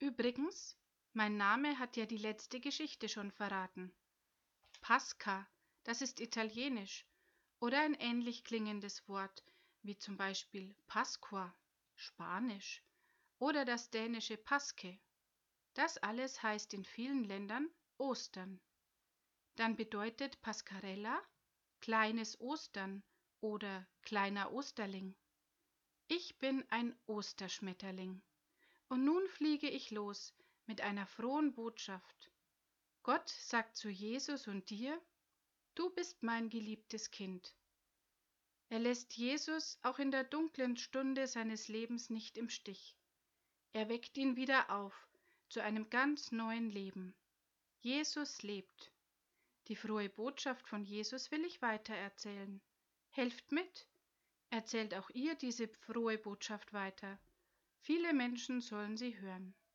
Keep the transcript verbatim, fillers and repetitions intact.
Übrigens, mein Name hat ja die letzte Geschichte schon verraten. Pascha, das ist italienisch oder ein ähnlich klingendes Wort wie zum Beispiel Pasqua, Spanisch, oder das dänische Paske. Das alles heißt in vielen Ländern Ostern. Dann bedeutet Pascarella kleines Ostern oder kleiner Osterling. Ich bin ein Osterschmetterling. Und nun fliege ich los mit einer frohen Botschaft. Gott sagt zu Jesus und dir: Du bist mein geliebtes Kind. Er lässt Jesus auch in der dunklen Stunde seines Lebens nicht im Stich. Er weckt ihn wieder auf zu einem ganz neuen Leben. Jesus lebt. Die frohe Botschaft von Jesus will ich weitererzählen. Helft mit. Erzählt auch ihr diese frohe Botschaft weiter. Viele Menschen sollen sie hören.